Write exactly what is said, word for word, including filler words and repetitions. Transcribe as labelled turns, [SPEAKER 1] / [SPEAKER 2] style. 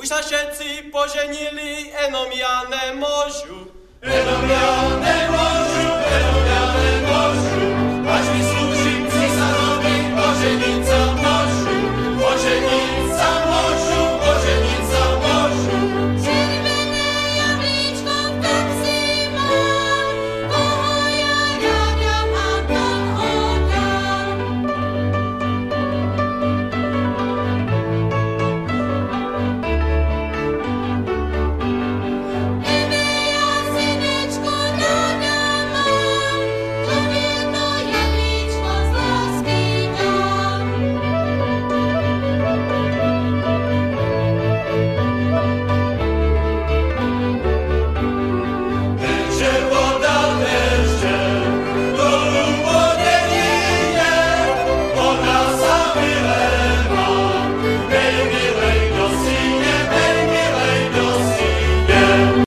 [SPEAKER 1] Už sa všetci poženili, enom ja nemôžu.
[SPEAKER 2] Enom ja nemôžu, enom ja nemôžu.